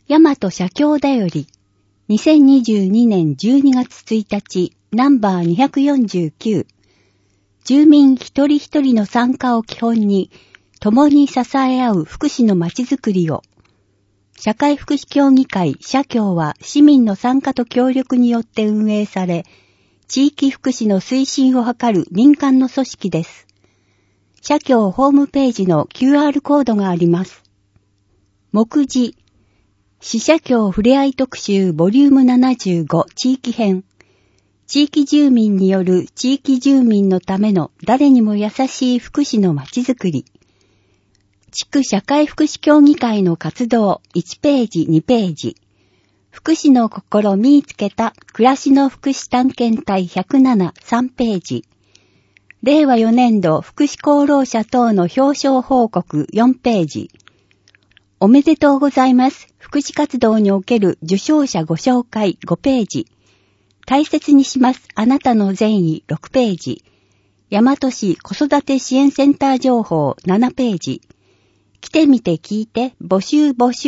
大和社協だより、2022年12月1日、ナンバー249、住民一人一人の参加を基本に、共に支え合う福祉のまちづくりを、社会福祉協議会社協は市民の参加と協力によって運営され、地域福祉の推進を図る民間の組織です。社協ホームページの QR コードがあります。目次、市社協ふれあい特集ボリューム75地域編。地域住民による地域住民のための誰にも優しい福祉のまちづくり。地区社会福祉協議会の活動1ページ2ページ。福祉の心見つけた暮らしの福祉探検隊107 3ページ。令和4年度福祉功労者等の表彰報告4ページ。おめでとうございます。福祉活動における受賞者ご紹介5ページ。大切にしますあなたの善意6ページ。大和市子育て支援センター情報7ページ。来てみて聞いて募集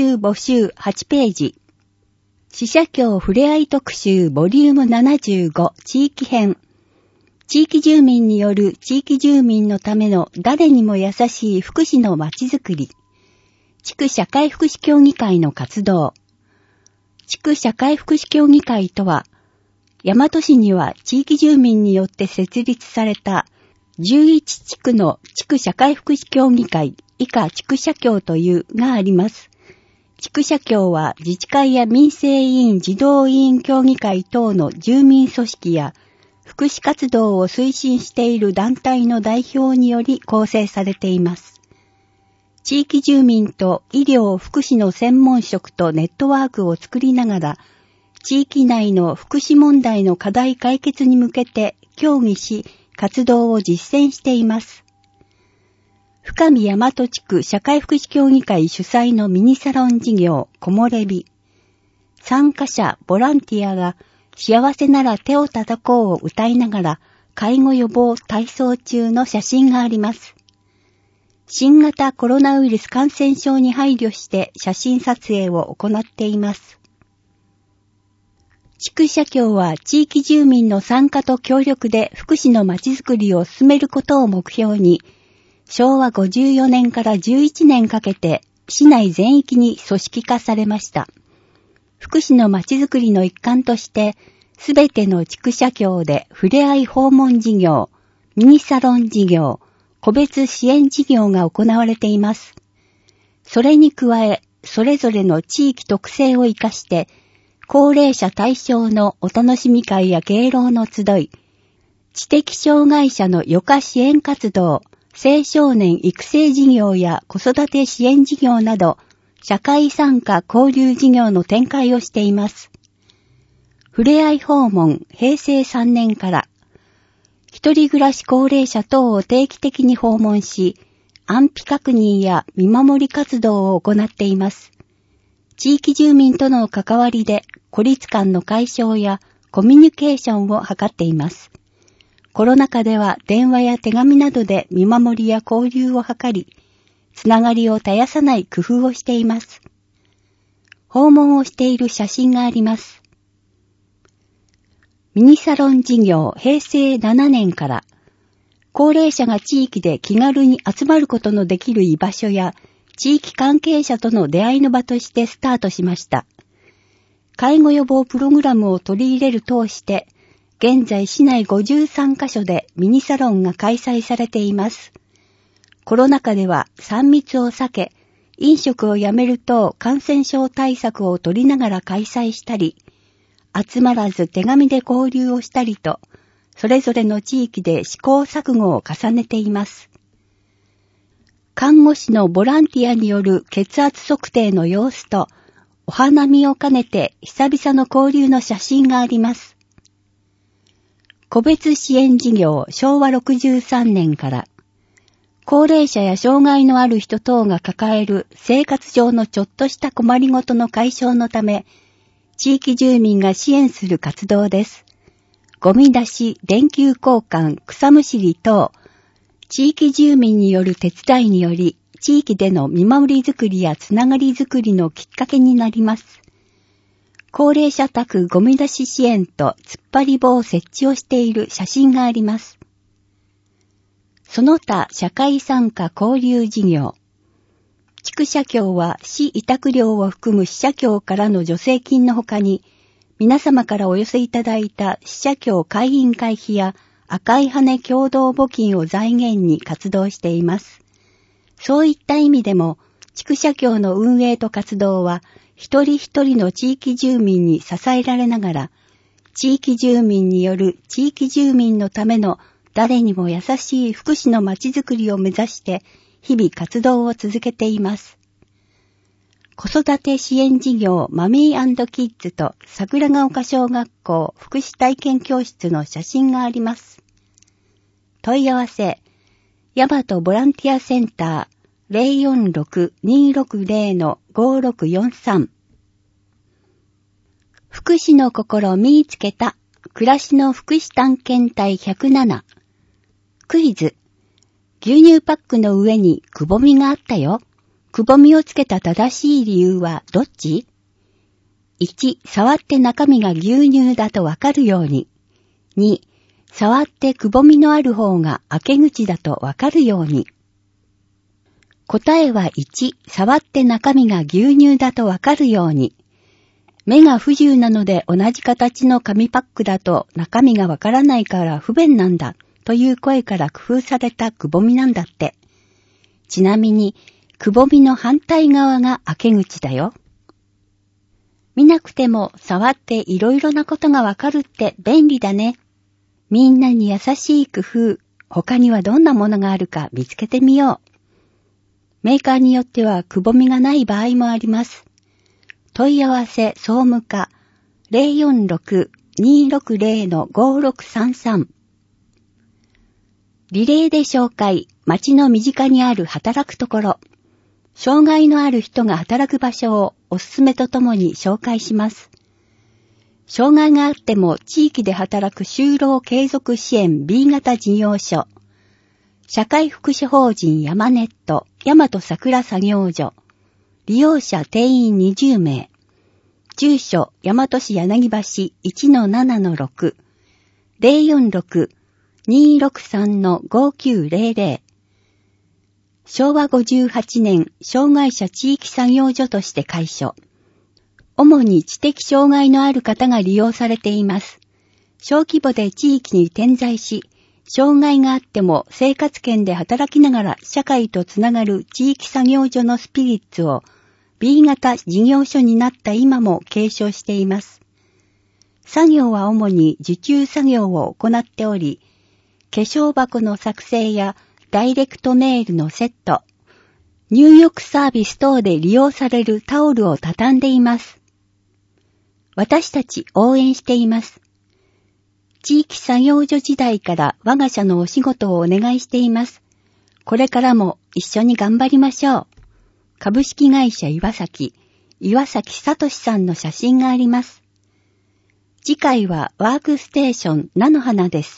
8ページ。市社協ふれあい特集ボリューム75地域編。地域住民による地域住民のための誰にも優しい福祉のまちづくり。地区社会福祉協議会の活動。地区社会福祉協議会とは、大和市には地域住民によって設立された11地区の地区社会福祉協議会以下地区社協というがあります。地区社協は自治会や民生委員児童委員協議会等の住民組織や福祉活動を推進している団体の代表により構成されています。地域住民と医療・福祉の専門職とネットワークを作りながら、地域内の福祉問題の課題解決に向けて協議し、活動を実践しています。深見大和地区社会福祉協議会主催のミニサロン事業、こもれび。参加者、ボランティアが幸せなら手を叩こうを歌いながら、介護予防体操中の写真があります。新型コロナウイルス感染症に配慮して写真撮影を行っています。地区社協は地域住民の参加と協力で福祉のまちづくりを進めることを目標に、昭和54年から11年かけて市内全域に組織化されました。福祉のまちづくりの一環として、すべての地区社協でふれあい訪問事業、ミニサロン事業、個別支援事業が行われています。それに加え、それぞれの地域特性を生かして、高齢者対象のお楽しみ会や敬老の集い、知的障害者の余暇支援活動、青少年育成事業や子育て支援事業など、社会参加交流事業の展開をしています。ふれあい訪問、平成3年から、一人暮らし高齢者等を定期的に訪問し、安否確認や見守り活動を行っています。地域住民との関わりで孤立感の解消やコミュニケーションを図っています。コロナ禍では電話や手紙などで見守りや交流を図り、つながりを絶やさない工夫をしています。訪問をしている写真があります。ミニサロン事業平成7年から、高齢者が地域で気軽に集まることのできる居場所や、地域関係者との出会いの場としてスタートしました。介護予防プログラムを取り入れる通して、現在市内53カ所でミニサロンが開催されています。コロナ禍では3密を避け、飲食をやめる等感染症対策を取りながら開催したり、集まらず手紙で交流をしたりと、それぞれの地域で試行錯誤を重ねています。看護師のボランティアによる血圧測定の様子と、お花見を兼ねて久々の交流の写真があります。個別支援事業昭和63年から、高齢者や障害のある人等が抱える生活上のちょっとした困りごとの解消のため、地域住民が支援する活動です。ゴミ出し、電球交換、草むしり等、地域住民による手伝いにより、 地域での見守りづくりやつながりづくりのきっかけになります。高齢者宅ゴミ出し支援と突っ張り棒設置をしている写真があります。その他社会参加交流事業。地区社協は市委託料を含む市社協からの助成金のほかに、皆様からお寄せいただいた市社協会員会費や赤い羽共同募金を財源に活動しています。そういった意味でも、地区社協の運営と活動は、一人一人の地域住民に支えられながら、地域住民による地域住民のための誰にも優しい福祉のまちづくりを目指して、日々活動を続けています。子育て支援事業マミー&キッズと桜ヶ丘小学校福祉体験教室の写真があります。問い合わせ、大和ボランティアセンター 046-260-5643 福祉の心見つけた暮らしの福祉探検隊107クイズ牛乳パックの上にくぼみがあったよ。くぼみをつけた正しい理由はどっち？ 1. 触って中身が牛乳だとわかるように。2. 触ってくぼみのある方が開け口だとわかるように。答えは1. 触って中身が牛乳だとわかるように。目が不自由なので同じ形の紙パックだと中身がわからないから不便なんだという声から工夫されたくぼみなんだって。ちなみに、くぼみの反対側が開け口だよ。見なくても触っていろいろなことがわかるって便利だね。みんなに優しい工夫、他にはどんなものがあるか見つけてみよう。メーカーによってはくぼみがない場合もあります。問い合わせ総務課 046-260-5633 リレーで紹介、街の身近にある働くところ。障害のある人が働く場所をおすすめとともに紹介します。障害があっても地域で働く就労継続支援 B 型事業所。社会福祉法人ヤマネット、大和桜作業所。利用者定員20名。住所、大和市柳橋 1-7-6。046-263-5900。昭和58年、障害者地域作業所として開所。主に知的障害のある方が利用されています。小規模で地域に点在し、障害があっても生活圏で働きながら社会とつながる地域作業所のスピリッツを B 型事業所になった今も継承しています。作業は主に受注作業を行っており、化粧箱の作成やダイレクトメールのセット、入浴サービス等で利用されるタオルを畳んでいます。私たち応援しています。地域作業所時代から我が社のお仕事をお願いしています。これからも一緒に頑張りましょう。株式会社岩崎聡さんの写真があります。次回はワークステーション菜の花です。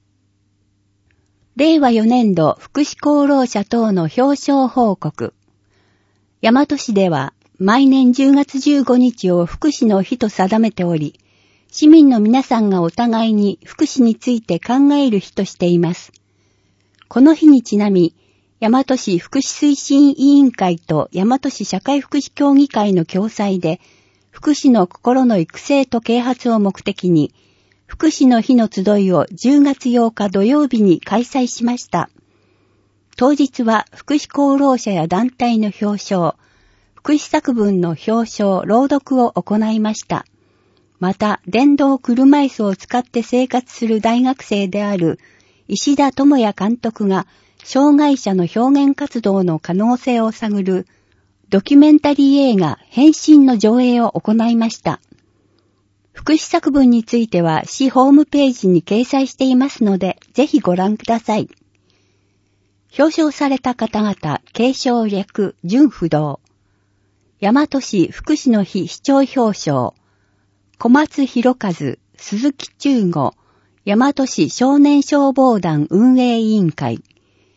令和4年度福祉功労者等の表彰報告。大和市では毎年10月15日を福祉の日と定めており、市民の皆さんがお互いに福祉について考える日としています。この日にちなみ、大和市福祉推進委員会と大和市社会福祉協議会の共催で、福祉の心の育成と啓発を目的に、福祉の日の集いを10月8日土曜日に開催しました。当日は福祉功労者や団体の表彰、福祉作文の表彰、朗読を行いました。また、電動車椅子を使って生活する大学生である石田智也監督が、障害者の表現活動の可能性を探るドキュメンタリー映画変身の上映を行いました。福祉作文については市ホームページに掲載していますので、ぜひご覧ください。表彰された方々、継承略、純不動。大和市福祉の日市長表彰。小松博和、鈴木中吾、大和市少年消防団運営委員会。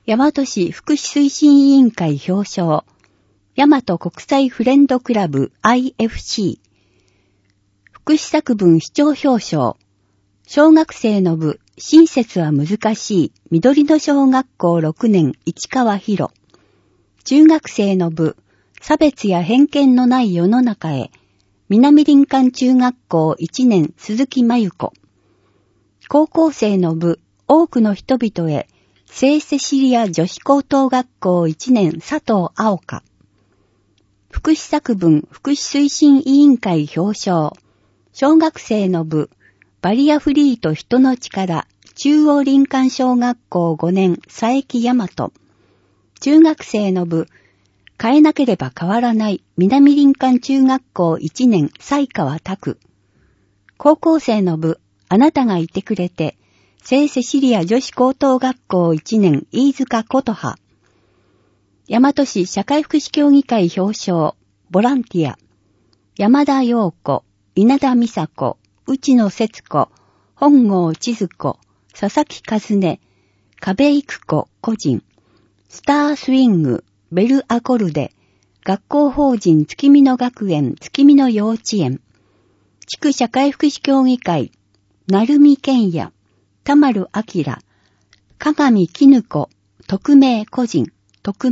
大和市福祉推進委員会表彰、大和国際フレンドクラブ IFC、福祉作文市長表彰、小学生の部、親切は難しい、緑野小学校6年市川博。中学生の部、差別や偏見のない世の中へ、南林間中学校1年鈴木真由子。高校生の部、多くの人々へ、聖セシリア女子高等学校1年佐藤青香。福祉作文福祉推進委員会表彰。小学生の部、バリアフリーと人の力、中央林間小学校5年佐伯大和。中学生の部、変えなければ変わらない南林間中学校1年西川拓。高校生の部、あなたがいてくれて、聖セシリア女子高等学校1年飯塚琴葉。大和市社会福祉協議会表彰、ボランティア。山田陽子、稲田美佐子、内野節子、本郷千鶴子、佐々木和音、壁育子個人。スタースイング、ベルアコルデ、学校法人月見野学園月見野幼稚園。地区社会福祉協議会、成美健也、田丸明、鏡絹子、匿名個人。特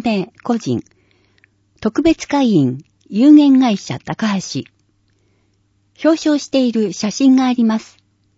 別会員、有限会社高橋。表彰している写真があります。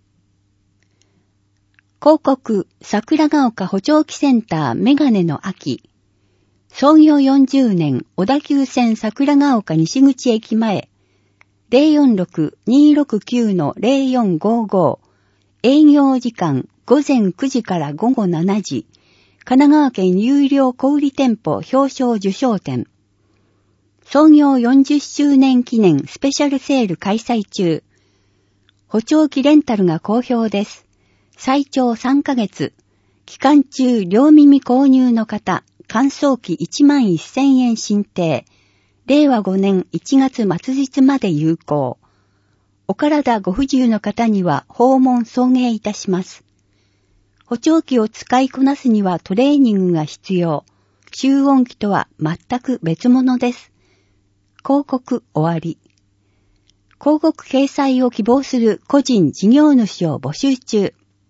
広告、桜ヶ丘補聴器センターメガネの秋。創業40年、小田急線桜ヶ丘西口駅前。046-269-0455。営業時間、午前9時から午後7時。神奈川県有料小売店舗表彰受賞展。創業40周年記念スペシャルセール開催中。補聴器レンタルが好評です。最長3ヶ月。期間中両耳購入の方、乾燥機11,000円申請。令和5年1月末日まで有効。お体ご不自由の方には訪問送迎いたします。補聴器を使いこなすにはトレーニングが必要。集音器とは全く別物です。広告終わり。広告掲載を希望する個人事業主を募集中。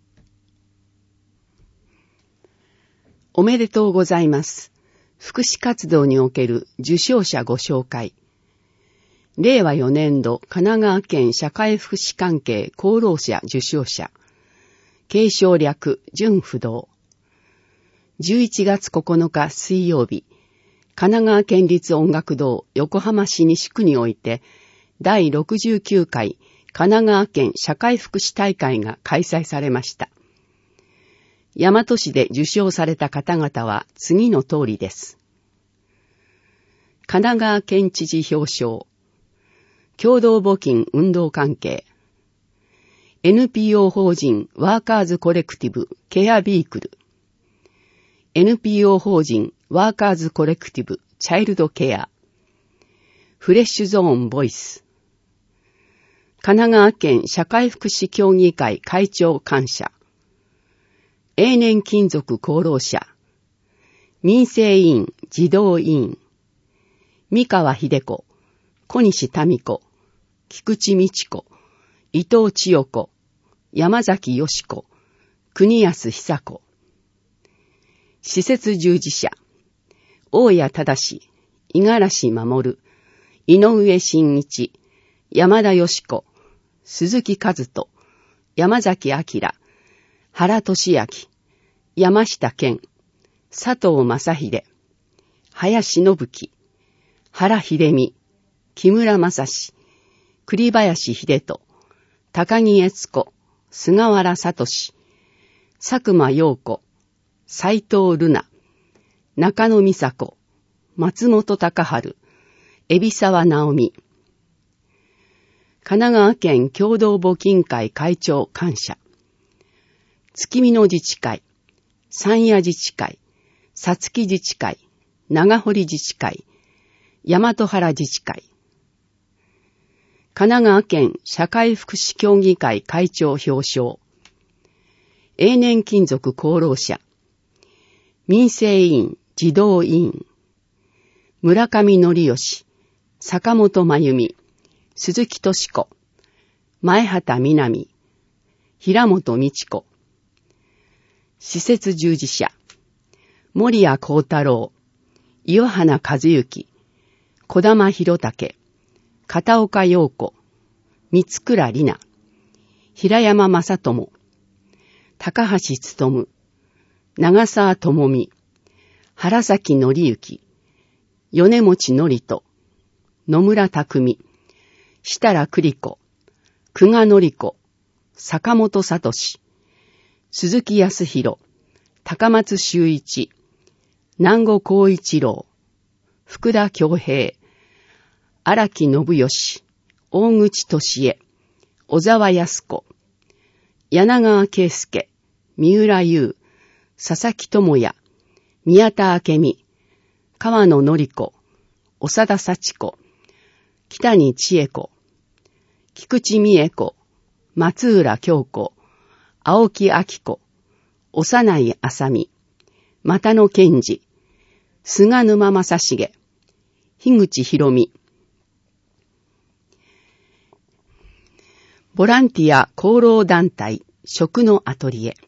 おめでとうございます。福祉活動における受賞者ご紹介。令和4年度神奈川県社会福祉関係功労者受賞者。継承略、純不動。11月9日水曜日、神奈川県立音楽堂横浜市西区において、第69回神奈川県社会福祉大会が開催されました。大和市で受賞された方々は次の通りです。神奈川県知事表彰。共同募金運動関係。NPO 法人ワーカーズコレクティブケアビークル NPO 法人ワーカーズコレクティブチャイルドケアフレッシュゾーンボイス神奈川県社会福祉協議会会長感謝永年勤続功労者民生委員児童委員三河秀子小西民子菊池美智子伊藤千代子山崎よし子、国安久子。施設従事者、大谷正、五十嵐守、井上真一、山田よし子、鈴木和人、山崎明、原俊明、山下健、佐藤正秀、林信樹、原秀美、木村正史、栗林秀人、高木悦子、菅原聡、佐久間陽子、斉藤瑠奈、中野美佐子、松本隆春、海老沢直美。神奈川県共同募金会会長感謝。月見野自治会、山谷自治会、さつき自治会、長堀自治会、大和原自治会。神奈川県社会福祉協議会会長表彰。永年勤続功労者。 民生委員、児童委員、村上則義、坂本真由美、鈴木敏子、前畑みなみ、平本美智子、施設従事者、森谷幸太郎、岩花和幸、小玉博武、片岡陽子、三倉里奈、平山正智、高橋勉、長澤智美、原崎則之、米持則人、野村匠、設楽栗子、久我則子、坂本聡、鈴木康弘、高松修一、南郷光一郎、福田恭平、荒木信義、大口俊恵、小沢康子、柳川圭介、三浦優、佐々木智也、宮田明美、川野典子、長田幸子、北谷千恵子、菊池美恵子、松浦京子、青木明子、長内麻美、又野健二、菅沼正成、樋口博美。ボランティア功労団体食のアトリエ。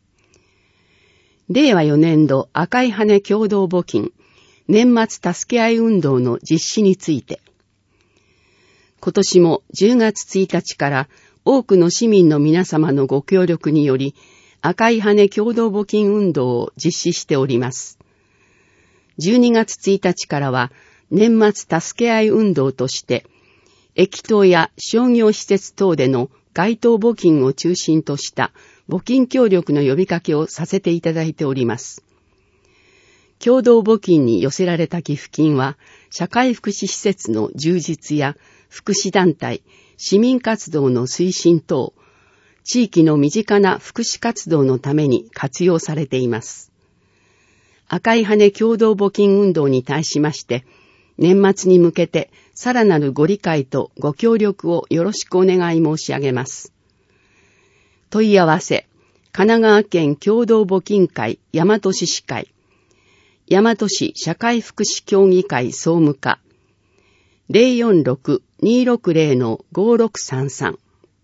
令和4年度赤い羽共同募金年末助け合い運動の実施について、今年も10月1日から多くの市民の皆様のご協力により赤い羽共同募金運動を実施しております。12月1日からは年末助け合い運動として駅頭や商業施設等での街頭募金を中心とした募金協力の呼びかけをさせていただいております。共同募金に寄せられた寄付金は社会福祉施設の充実や福祉団体、市民活動の推進等、地域の身近な福祉活動のために活用されています。赤い羽共同募金運動に対しまして、年末に向けてさらなるご理解とご協力をよろしくお願い申し上げます。問い合わせ、神奈川県共同募金会大和市市会、大和市社会福祉協議会総務課、046-260-5633。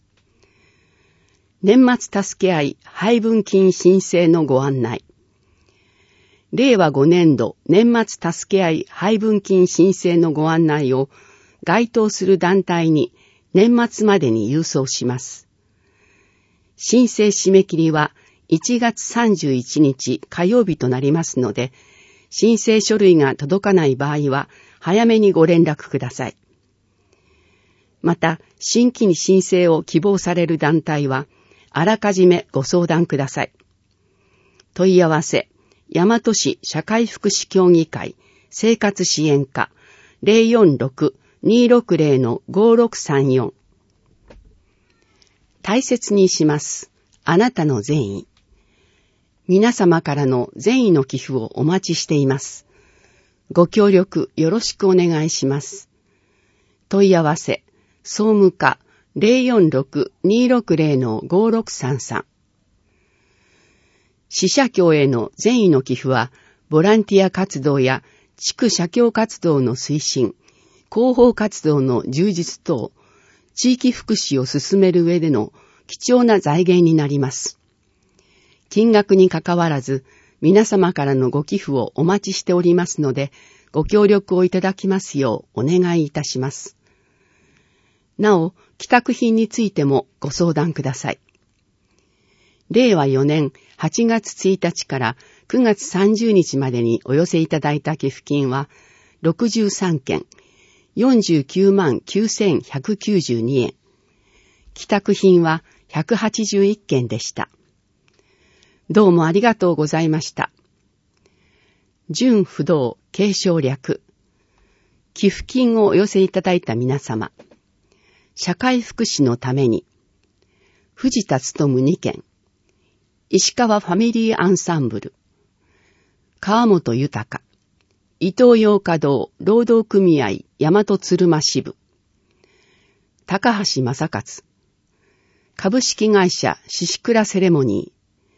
年末助け合い配分金申請のご案内。令和5年度年末助け合い配分金申請のご案内を該当する団体に年末までに郵送します。申請締め切りは1月31日火曜日となりますので、申請書類が届かない場合は早めにご連絡ください。また、新規に申請を希望される団体はあらかじめご相談ください。問い合わせ、大和市社会福祉協議会生活支援課 046-260-5634。 大切にします。あなたの善意。皆様からの善意の寄付をお待ちしています。ご協力よろしくお願いします。問い合わせ、総務課 046-260-5633。市社協への善意の寄付は、ボランティア活動や地区社協活動の推進、広報活動の充実等、地域福祉を進める上での貴重な財源になります。金額にかかわらず、皆様からのご寄付をお待ちしておりますので、ご協力をいただきますようお願いいたします。なお、寄託品についてもご相談ください。令和4年8月1日から9月30日までにお寄せいただいた寄付金は63件、49万9192円。寄託品は181件でした。どうもありがとうございました。純不動継承略。寄付金をお寄せいただいた皆様、社会福祉のために、藤田勉2件、石川ファミリーアンサンブル、川本豊、伊東洋華堂労働組合大和鶴間支部、高橋正勝、株式会社シシクラセレモニー、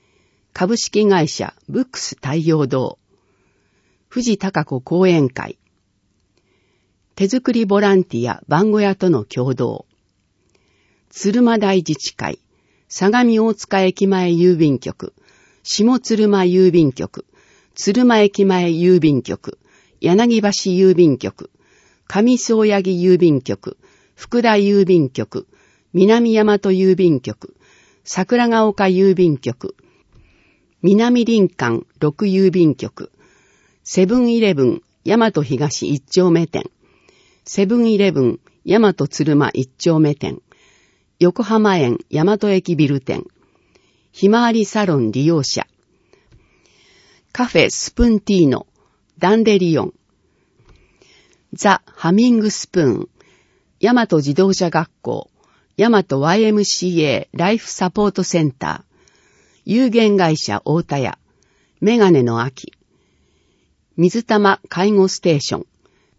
株式会社ブックス太陽堂、富士高子講演会、手作りボランティア番小屋との共同、鶴間台自治会、相模大塚駅前郵便局、下鶴間郵便局、鶴間駅前郵便局、柳橋郵便局、上総八木郵便局、福田郵便局、南大和郵便局、桜ヶ丘郵便局、南林間6郵便局、セブンイレブン大和東1丁目店、セブンイレブン大和鶴間1丁目店、横浜園大和駅ビル店、ひまわりサロン利用者、カフェスプンティーノ、ダンデリオン、ザ・ハミングスプーン、大和自動車学校、大和 YMCA ライフサポートセンター、有限会社大田屋、メガネの秋、水玉介護ステーション、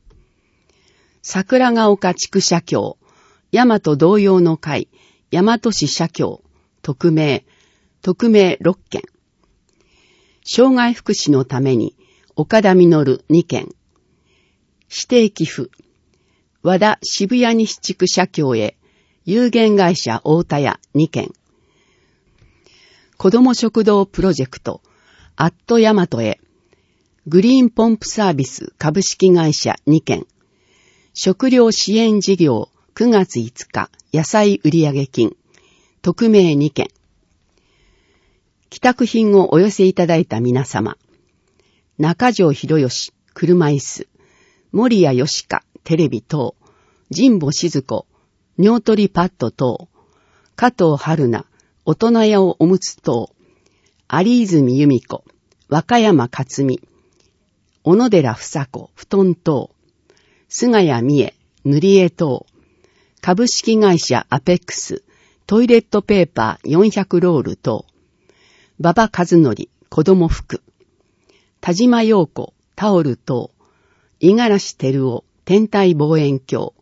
桜ヶ丘地区社協、大和同様の会、大和市社協、匿名6件。障害福祉のために、岡田実2件。指定寄付、和田渋谷西地区社協へ、有限会社大田屋2件。子ども食堂プロジェクト、アットヤマトへ、グリーンポンプサービス株式会社2件。食料支援事業9月5日野菜売上金、匿名2件。帰宅品をお寄せいただいた皆様、中条博義車椅子、森谷義香テレビ等、神保静子尿取りパッド等、加藤春菜大人用おむつ等、有泉由美子和歌山克美、小野寺房子布団等、菅谷美恵塗り絵等、株式会社アペックストイレットペーパー400ロール等、馬場和則子供服、田島陽子タオル等、五十嵐照夫天体望遠鏡、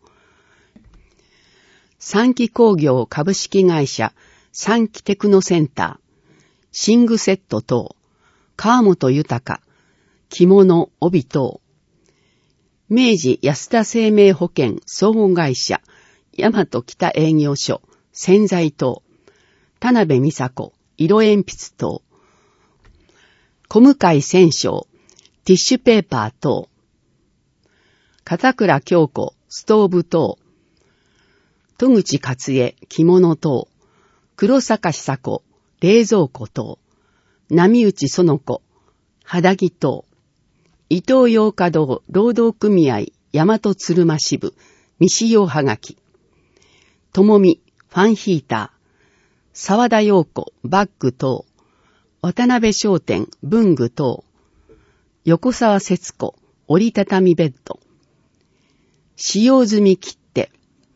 三木工業株式会社三木テクノセンター、寝具セット等、川本豊着物帯等、明治安田生命保険総合会社大和北営業所洗剤等、田辺美佐子色鉛筆等、小向千章ティッシュペーパー等、片倉京子ストーブ等、戸口勝恵着物等、黒坂久子冷蔵庫等、波内園子肌着等、伊東洋華堂労働組合大和鶴間支部未使用はがき、ともみファンヒーター、沢田陽子バッグ等、渡辺商店文具等、横沢節子折りたたみベッド、使用済み切手、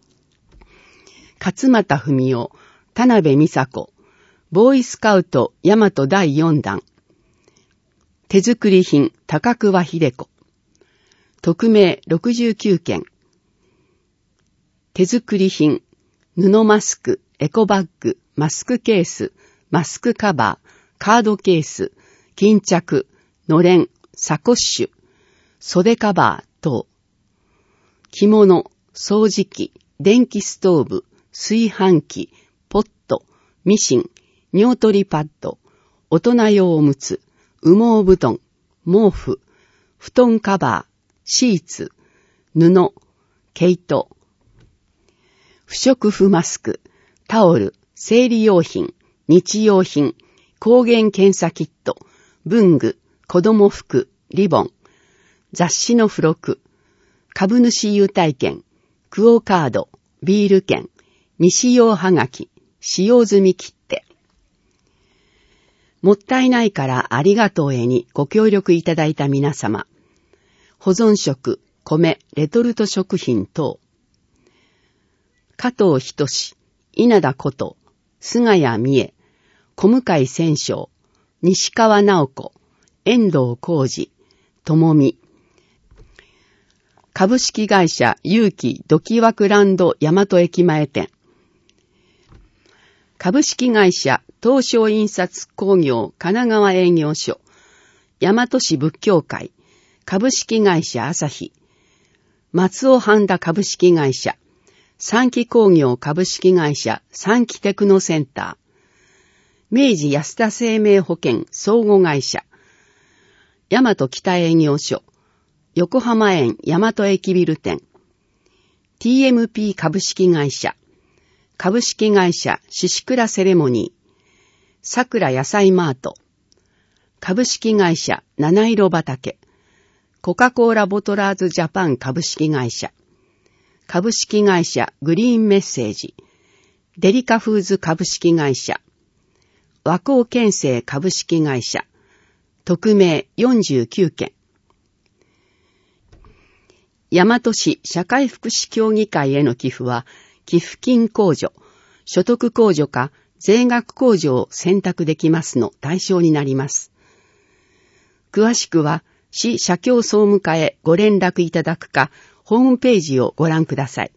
勝又文夫田辺美佐子ボーイスカウト大和第4弾、手作り品高桑秀子、匿名69件、手作り品布マスクエコバッグマスクケースマスクカバーカードケース巾着のれんサコッシュ袖カバー等、着物掃除機電気ストーブ炊飯器ポットミシン尿取りパッド大人用おむつ羽毛布団毛布布団カバーシーツ布毛糸不織布マスクタオル生理用品日用品抗原検査キット文具子供服リボン雑誌の付録株主優待券クオカードビール券未使用はがき使用済み切手、もったいないからありがとうへにご協力いただいた皆様、保存食米レトルト食品等、加藤仁志稲田こと菅谷美恵小向千章西川直子遠藤浩二智美、株式会社勇気ドキワクランド大和駅前店、株式会社東証印刷工業神奈川営業所、大和市仏教会、株式会社朝日、松尾半田株式会社、三木工業株式会社三木テクノセンター、明治安田生命保険相互会社、大和北営業所、横浜園大和駅ビル店、TMP 株式会社、株式会社獅子倉セレモニー、桜野菜マート、株式会社七色畑、コカ・コーラボトラーズジャパン株式会社、株式会社グリーンメッセージ、デリカフーズ株式会社、和光建成株式会社、匿名49件。大和市社会福祉協議会への寄付は、寄付金控除、所得控除か税額控除を選択できますの対象になります。詳しくは、市社協総務課へご連絡いただくか、ホームページをご覧ください。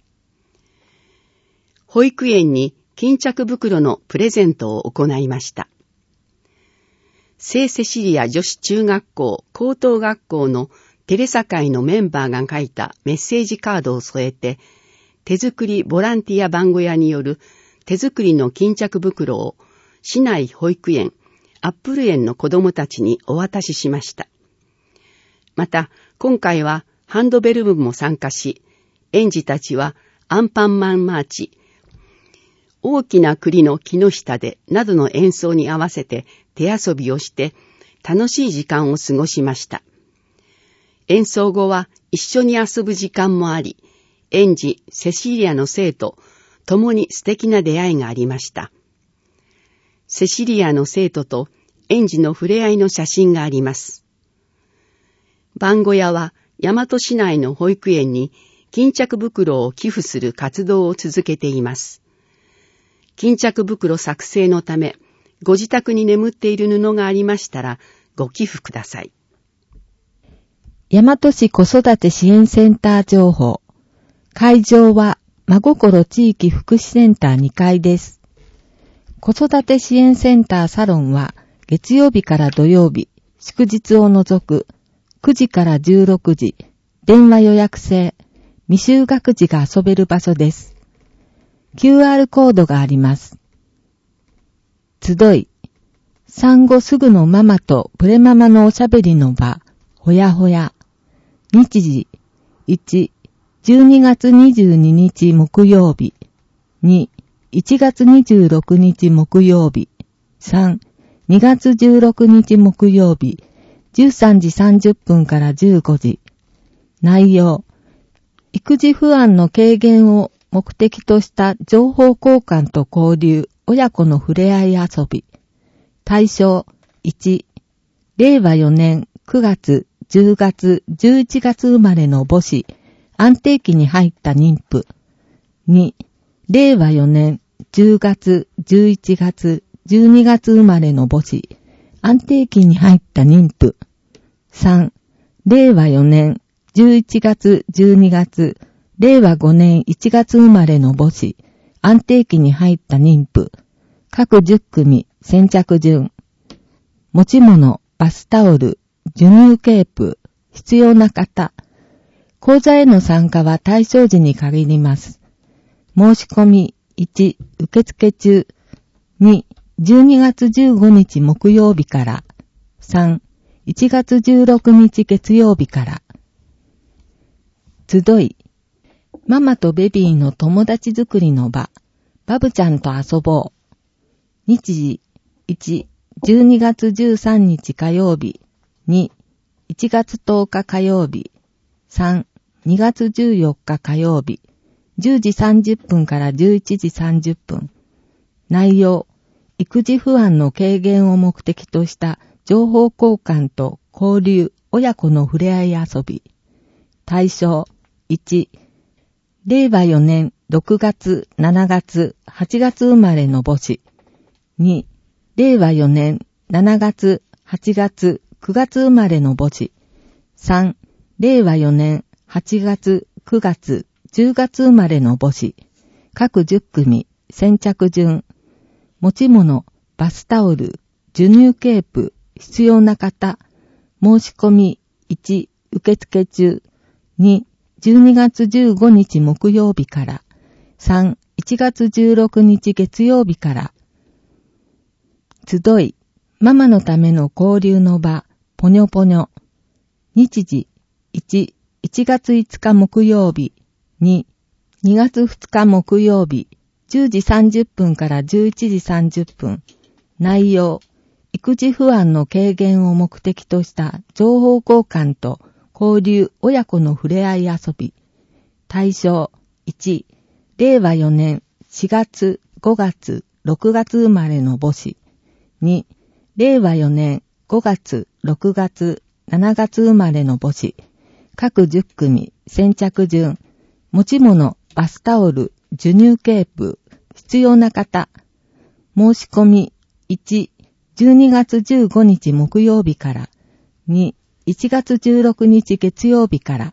保育園に巾着袋のプレゼントを行いました。聖セシリア女子中学校高等学校のテレサ会のメンバーが書いたメッセージカードを添えて、手作りボランティア番小屋による手作りの巾着袋を市内保育園アップル園の子どもたちにお渡ししました。また、今回はハンドベル部も参加し、園児たちはアンパンマンマーチ、大きな栗の木の下でなどの演奏に合わせて手遊びをして楽しい時間を過ごしました。演奏後は一緒に遊ぶ時間もあり、園児セシリアの生徒ともに素敵な出会いがありました。セシリアの生徒と園児の触れ合いの写真があります。番小屋は大和市内の保育園に巾着袋を寄付する活動を続けています。巾着袋作成のため、ご自宅に眠っている布がありましたらご寄付ください。 大和市子育て支援センター情報。会場は真心地域福祉センター2階です。子育て支援センターサロンは月曜日から土曜日、祝日を除く9時から16時、電話予約制、未就学児が遊べる場所です。QR コードがあります。集い、産後すぐのママとプレママのおしゃべりの場、ほやほや。日時、1、12月22日木曜日。2、1月26日木曜日。3、2月16日木曜日。13時30分から15時。内容、育児不安の軽減を目的とした情報交換と交流、親子の触れ合い遊び。対象、1、令和4年9月、10月、11月生まれの母子、安定期に入った妊婦。2、令和4年10月、11月、12月生まれの母子、安定期に入った妊婦。3、令和4年11月、12月、令和5年1月生まれの母子、安定期に入った妊婦。各10組、先着順。持ち物、バスタオル、授乳ケープ、必要な方。講座への参加は対象時に限ります。申し込み、1、受付中。2、12月15日木曜日から。3、1月16日月曜日から。集い、ママとベビーの友達作りの場、バブちゃんと遊ぼう。日時、1、12月13日火曜日。2、1月10日火曜日。3、2月14日火曜日。10時30分から11時30分。内容、育児不安の軽減を目的とした情報交換と交流、親子の触れ合い遊び。対象、1、令和4年6月、7月、8月生まれの母子。2、令和4年7月、8月、9月生まれの母子。3、令和4年8月、9月、10月生まれの母子。各10組、先着順。持ち物、 バスタオル、授乳ケープ、必要な方、申し込み1、受付中、2、12月15日木曜日から、3、1月16日月曜日から、集い、ママのための交流の場、ぽにょぽにょ。日時、1、1月5日木曜日、2、2月2日木曜日、10時30分から11時30分。内容、育児不安の軽減を目的とした情報交換と交流親子の触れ合い遊び。対象、1、令和4年4月、5月、6月生まれの母子。2、令和4年5月、6月、7月生まれの母子。各10組、先着順。持ち物、バスタオル、授乳ケープ、必要な方。申し込み、1、12月15日木曜日から。2、1月16日月曜日から。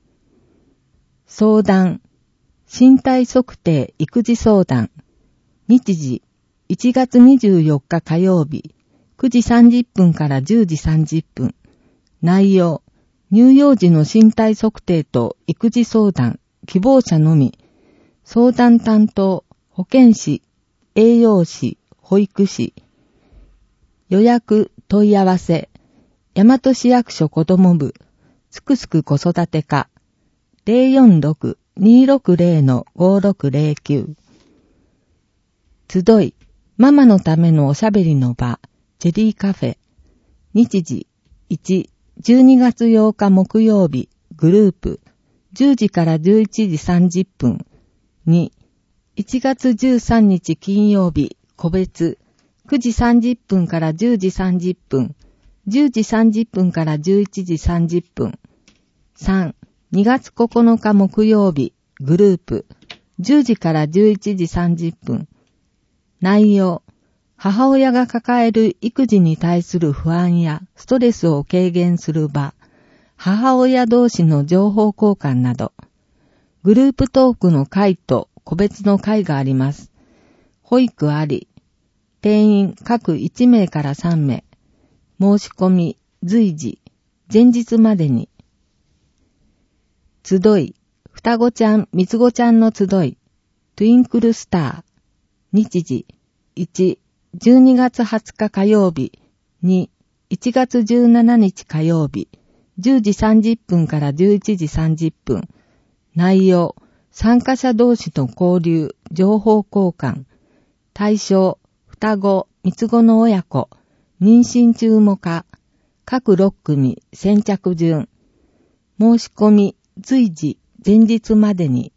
相談、身体測定育児相談。日時、1月24日火曜日、9時30分から10時30分。内容、乳幼児の身体測定と育児相談、希望者のみ。相談担当、保健師、栄養士、保育士。予約、問い合わせ、大和市役所子ども部、すくすく子育て課、046-260-5609。集い、ママのためのおしゃべりの場、ジェリーカフェ。日時、1、12月8日木曜日、グループ、10時から11時30分。2、1月13日金曜日、個別、9時30分から10時30分。10時30分から11時30分。3、2月9日木曜日、グループ、10時から11時30分。内容、母親が抱える育児に対する不安やストレスを軽減する場、母親同士の情報交換など、グループトークの会と個別の会があります。保育あり、定員各1名から3名、申し込み随時、前日までに。集い、双子ちゃん、三つ子ちゃんの集い、トゥインクルスター。日時、1、12月20日火曜日、2、1月17日火曜日、10時30分から11時30分。内容、参加者同士の交流、情報交換。対象、双子、三つ子の親子、妊娠中もか、各6組、先着順。申し込み、随時、前日までに。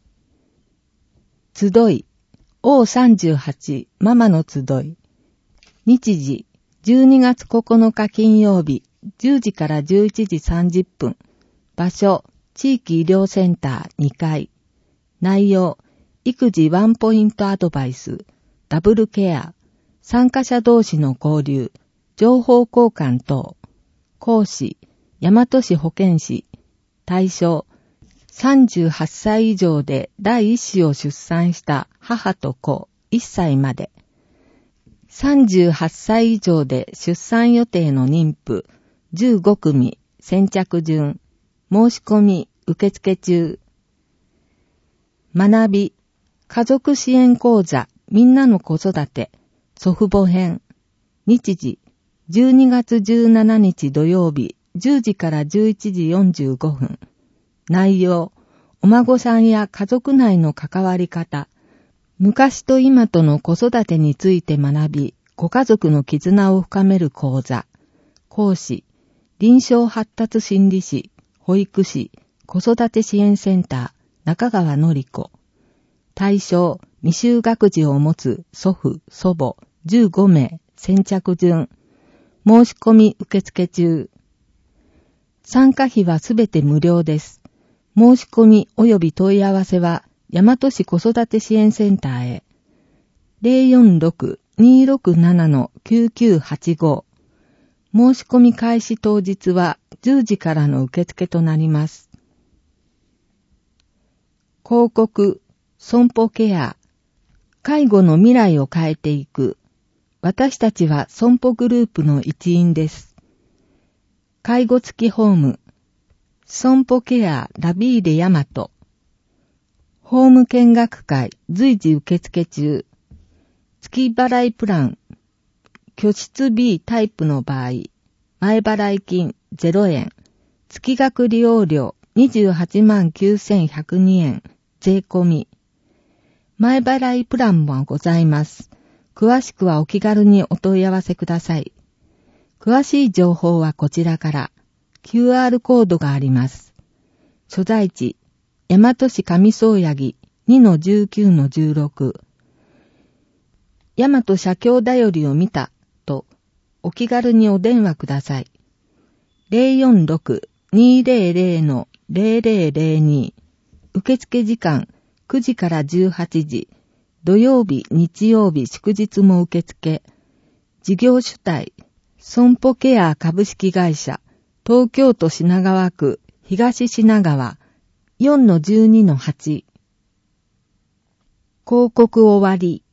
集い、O38 ママの集い。日時、12月9日金曜日、10時から11時30分。場所、地域医療センター2階。内容、育児ワンポイントアドバイス、ダブルケア、参加者同士の交流、情報交換等。講師、大和市保健師。対象、38歳以上で第一子を出産した母と子1歳まで。38歳以上で出産予定の妊婦15組先着順。申し込み受付中。学び、家族支援講座みんなの子育て祖父母編。日時、12月17日土曜日10時から11時45分。内容、お孫さんや家族内の関わり方、昔と今との子育てについて学び、ご家族の絆を深める講座。講師、臨床発達心理士、保育士、子育て支援センター、中川のり子。対象、未就学児を持つ祖父、祖母、15名、先着順。申し込み受付中。参加費はすべて無料です。申し込み及び問い合わせは、大和市子育て支援センターへ。046-267-9985。申し込み開始当日は10時からの受付となります。広告、損保ケア。介護の未来を変えていく。 私たちは損保グループの一員です。介護付きホーム、損保ケアラビーレヤマト、ホーム見学会随時受付中、月払いプラン、居室 B タイプの場合、前払い金0円、月額利用料289,102円、税込み。前払いプランもございます。詳しくはお気軽にお問い合わせください。詳しい情報はこちらから QR コードがあります。所在地、大和市上総八木 2-19-16。大和社協だよりを見たとお気軽にお電話ください。046-200-0002。受付時間9時から18時。土曜日、日曜日、祝日も受付。事業主体、損保ケア株式会社、東京都品川区、東品川、4-12-8。広告終わり。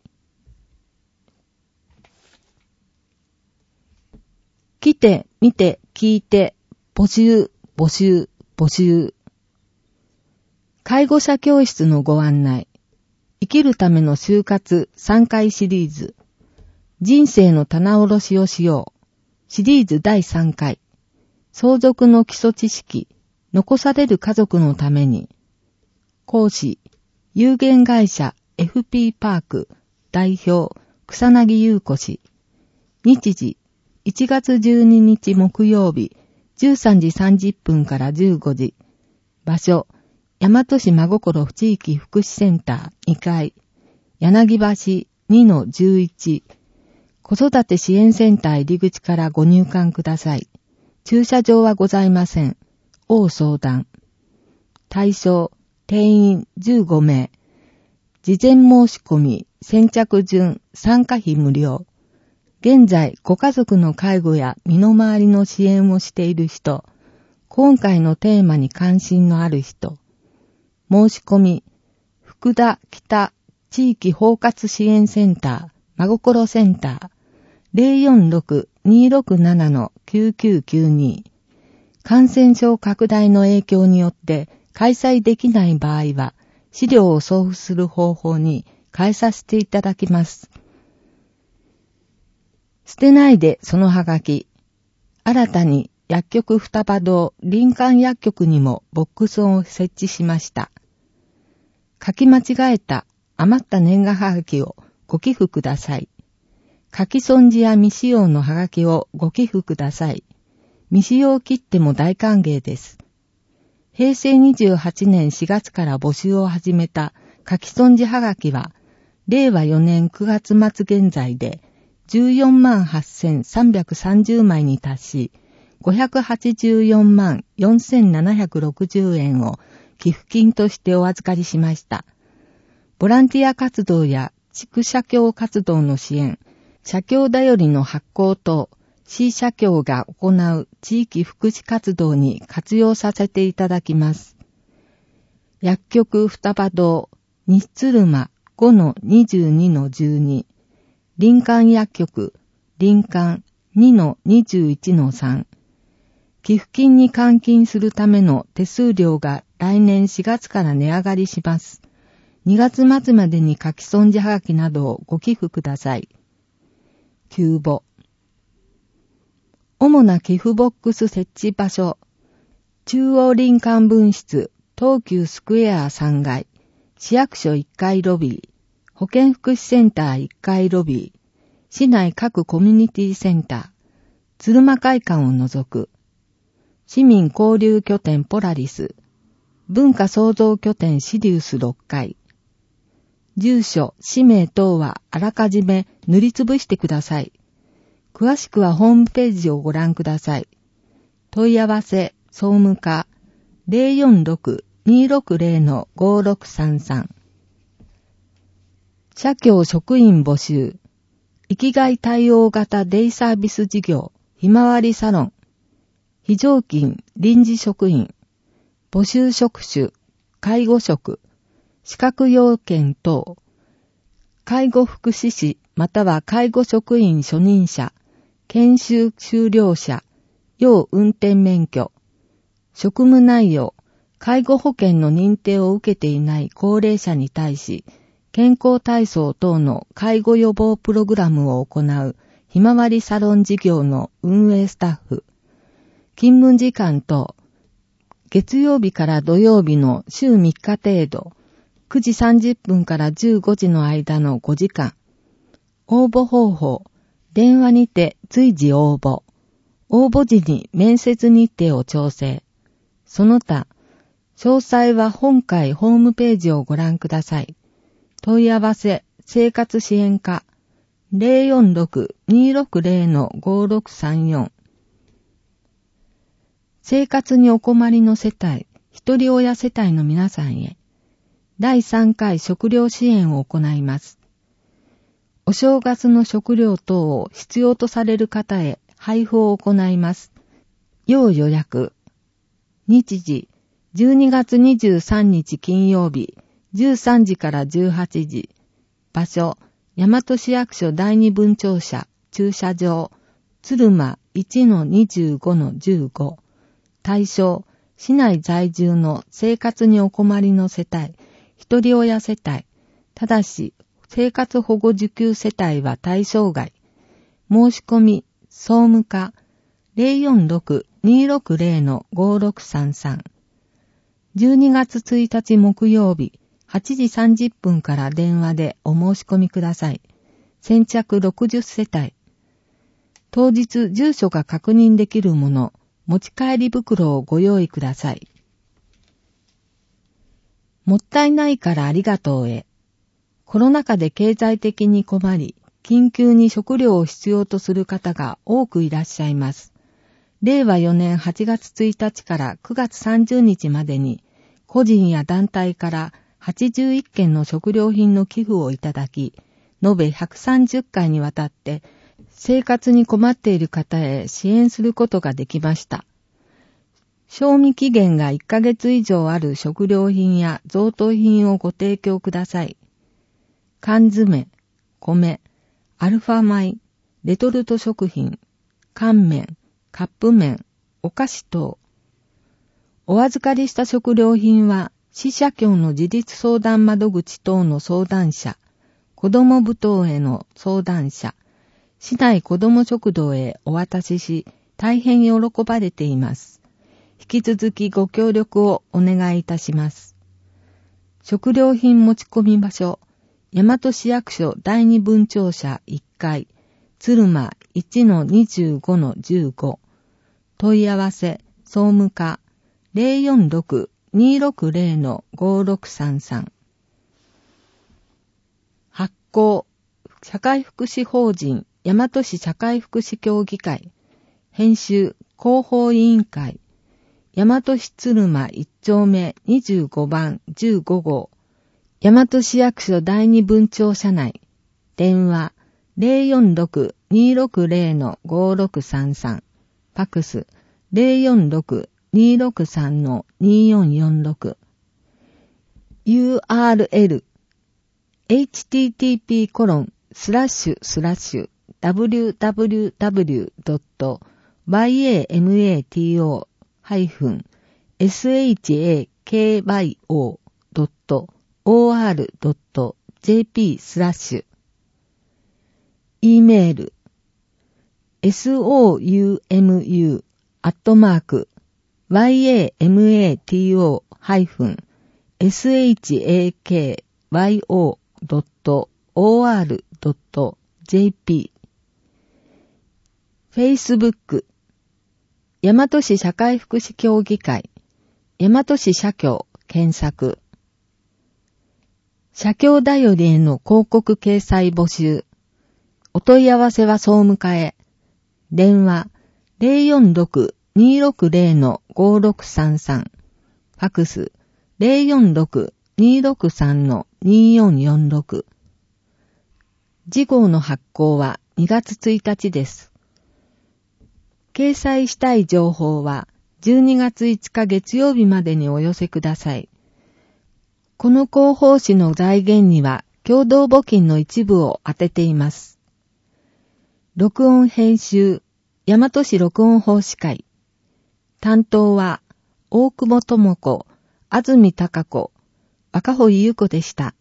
来て、見て、聞いて、募集、募集、募集。介護者教室のご案内。生きるための就活3回シリーズ。人生の棚卸しをしよう。シリーズ第3回。相続の基礎知識。残される家族のために。講師。有限会社 FP パーク。代表。草薙優子氏。日時。1月12日木曜日。13時30分から15時。場所。大和市真心地域福祉センター2階、柳橋 2-11、子育て支援センター入り口からご入館ください。駐車場はございません。応相談。対象、定員15名。事前申し込み、先着順、参加費無料。現在、ご家族の介護や身の回りの支援をしている人、今回のテーマに関心のある人、申し込み、福田北地域包括支援センター、真心センター、046-267-9992。感染症拡大の影響によって開催できない場合は、資料を送付する方法に変えさせていただきます。捨てないでそのハガキ。新たに薬局双葉堂林間薬局にもボックスを設置しました。書き間違えた余った年賀はがきをご寄付ください。書き損じや未使用のはがきをご寄付ください。未使用切手も大歓迎です。平成28年4月から募集を始めた書き損じはがきは、令和4年9月末現在で148,330枚に達し、584,4760円を寄付金としてお預かりしました。ボランティア活動や地区社協活動の支援、社協だよりの発行等、市社協が行う地域福祉活動に活用させていただきます。薬局双葉堂、西鶴間 5-22-12、林間薬局、林間 2-21-3、寄付金に換金するための手数料が来年4月から値上がりします。2月末までに書き損じはがきなどをご寄付ください。急募。主な寄付ボックス設置場所。中央林間分室、東急スクエア3階、市役所1階ロビー、保健福祉センター1階ロビー、市内各コミュニティセンター、鶴間会館を除く、市民交流拠点ポラリス、文化創造拠点シリウス6階。住所、氏名等はあらかじめ塗りつぶしてください。詳しくはホームページをご覧ください。問い合わせ、総務課 046-260-5633。社協職員募集。生きがい対応型デイサービス事業、ひまわりサロン。非常勤臨時職員。募集職種、介護職、資格要件等。 介護福祉士または介護職員初任者、研修修了者、要運転免許、職務内容、介護保険の認定を受けていない高齢者に対し、健康体操等の介護予防プログラムを行うひまわりサロン事業の運営スタッフ、勤務時間等、月曜日から土曜日の週3日程度、9時30分から15時の間の5時間。応募方法、電話にて随時応募。応募時に面接日程を調整。その他、詳細は本会ホームページをご覧ください。問い合わせ、生活支援課、046-260-5634。生活にお困りの世帯、一人親世帯の皆さんへ、第3回食料支援を行います。お正月の食料等を必要とされる方へ配布を行います。要予約。日時、12月23日金曜日、13時から18時。場所、大和市役所第二分庁舎、駐車場、鶴間 1-25-15。対象、市内在住の生活にお困りの世帯、一人親世帯、ただし、生活保護受給世帯は対象外。申し込み、総務課、046-260-5633。12月1日木曜日、8時30分から電話でお申し込みください。先着60世帯。当日住所が確認できるもの、持ち帰り袋をご用意ください。もったいないからありがとうへ。コロナ禍で経済的に困り、緊急に食料を必要とする方が多くいらっしゃいます。令和4年8月1日から9月30日までに、個人や団体から81件の食料品の寄付をいただき、延べ130回にわたって、生活に困っている方へ支援することができました。賞味期限が1ヶ月以上ある食料品や贈答品をご提供ください。缶詰、米、アルファ米、レトルト食品、乾麺、カップ麺、お菓子等。お預かりした食料品は、市社協の自立相談窓口等の相談者、子ども部等への相談者、市内子ども食堂へお渡しし、大変喜ばれています。引き続きご協力をお願いいたします。食料品持ち込み場所、大和市役所第二分庁舎1階、鶴間 1-25-15。問い合わせ、総務課、046-260-5633。発行、社会福祉法人、大和市社会福祉協議会。編集、広報委員会。大和市鶴間1丁目25番15号。大和市役所第二分庁舎内。電話、046-260-5633。ファクス、046-263-2446。URL、http://www.yamato-shakyo.or.jp/ E メール soumu@yamato-shakyo.or.jp Facebook 大和市社会福祉協議会大和市社協検索社協だよりへの広告掲載募集お問い合わせは総務課へ電話 046-260-5633 ファクス 046-263-2446 次号の発行は2月1日です。掲載したい情報は12月5日月曜日までにお寄せください。この広報誌の財源には共同募金の一部を当てています。録音編集、大和市録音奉仕会。担当は、大久保智子、安住孝子、若穂優子でした。